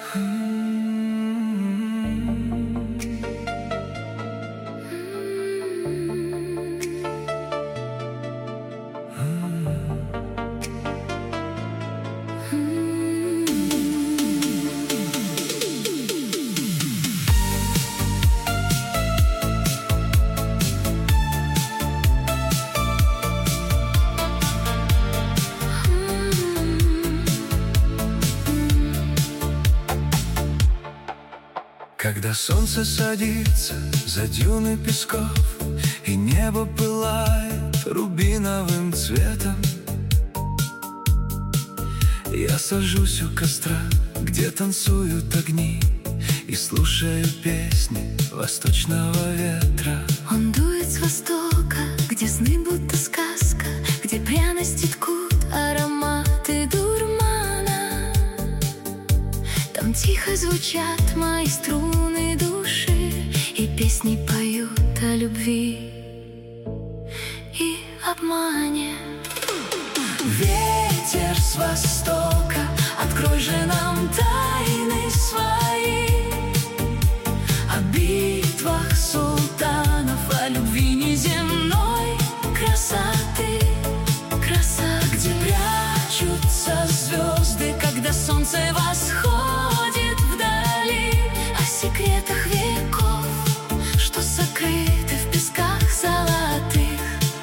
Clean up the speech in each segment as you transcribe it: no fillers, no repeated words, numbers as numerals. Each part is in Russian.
Когда солнце садится за дюны песков, и небо пылает рубиновым цветом, я сажусь у костра, где танцуют огни, и слушаю песни восточного ветра. Он дует с востока, где сны будто сказка, где пряности ткут ароматы дурмана. Там тихо звучат мои струны души, и песни поют о любви и обмане. Ветер с востока, открой же нам тайны свои о битвах султанов, о любви неземной красоты. Где прячутся звезды, когда солнце восходит вдали, о секретах веков, что сокрыты в песках золотых.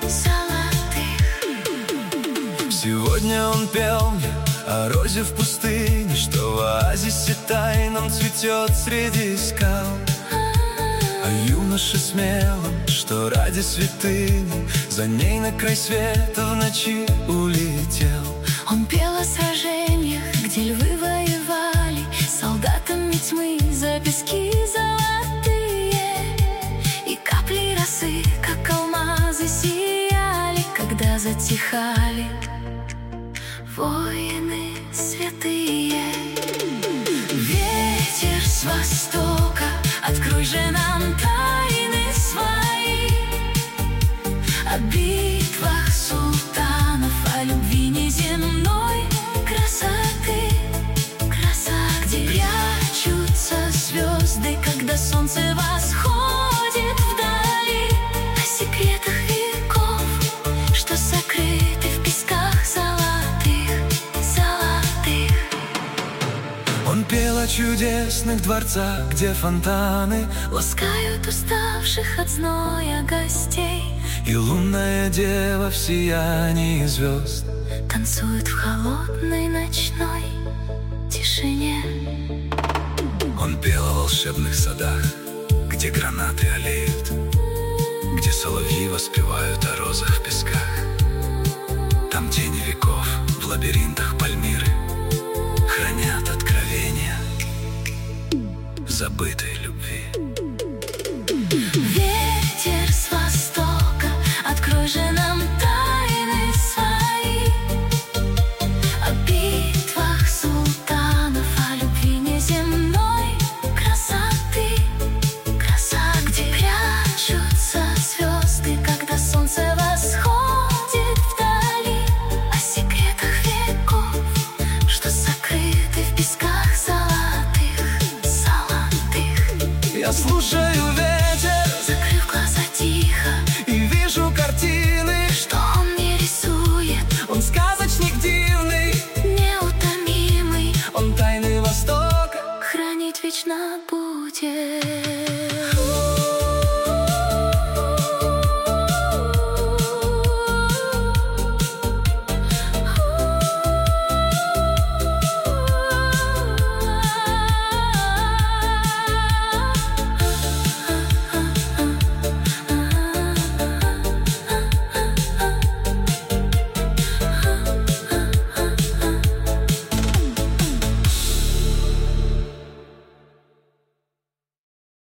Сегодня он пел мне о розе в пустыне, что в оазисе тайном цветет среди скал, о юноше смелом, что ради святыни за ней на край света в ночи улетел. Он пел о сражениях, где львы воевали с солдатами тьмы за пески золотые, и капли росы, как алмазы, сияли, когда затихали воины святые. Ветер с востока, открой же нам тайны свои о битвах султанов, о любви неземной красоты. Где прячутся звезды, когда солнце восходит вдали, о секретах веков, что сокрыты в песках золотых. Он пел о чудесных дворцах, где фонтаны ласкают уставших от зноя гостей, и лунная дева в сиянии звезд танцует в холодной ночной тишине. Он пел о волшебных садах, где гранаты олеют, где соловьи воспевают о розах в песках. Там тени веков в лабиринтах Пальмиры хранят откровения забытой любви. Ветер с востока, открой же нам тайны свои о битвах султанов, о любви неземной красоты. Где прячутся звезды, когда солнце восходит вдали, о секретах веков, что сокрыты в песках золотых. Я слушаю